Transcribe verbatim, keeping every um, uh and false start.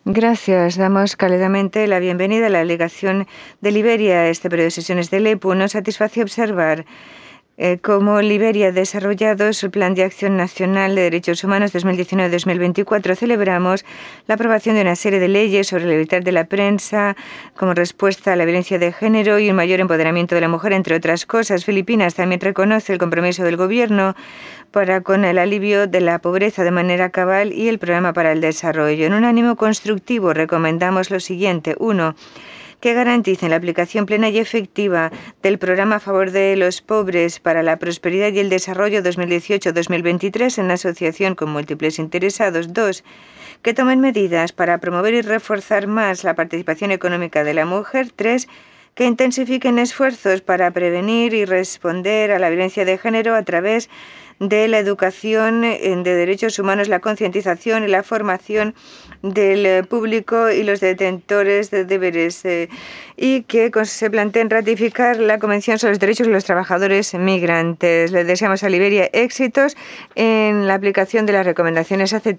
Gracias. Damos cálidamente la bienvenida a la delegación de Liberia a este periodo de sesiones del E P U. Nos satisface observar eh, cómo Liberia ha desarrollado su Plan de Acción Nacional de Derechos Humanos dos mil diecinueve a dos mil veinticuatro. Celebramos la aprobación de una serie de leyes sobre la libertad de la prensa como respuesta a la violencia de género y un mayor empoderamiento de la mujer, entre otras cosas. Filipinas también reconoce el compromiso del gobierno para con el alivio de la pobreza de manera cabal y el programa para el desarrollo. En un ánimo constructivo recomendamos lo siguiente. Uno, que garanticen la aplicación plena y efectiva del programa a favor de los pobres para la prosperidad y el desarrollo dos mil dieciocho a dos mil veintitrés en asociación con múltiples interesados. Dos, que tomen medidas para promover y reforzar más la participación económica de la mujer. Tres, que intensifiquen esfuerzos para prevenir y responder a la violencia de género a través de la educación de derechos humanos, la concientización y la formación del público y los detentores de deberes, eh, y que se planteen ratificar la Convención sobre los Derechos de los Trabajadores Migrantes. Le deseamos a Liberia éxitos en la aplicación de las recomendaciones aceptadas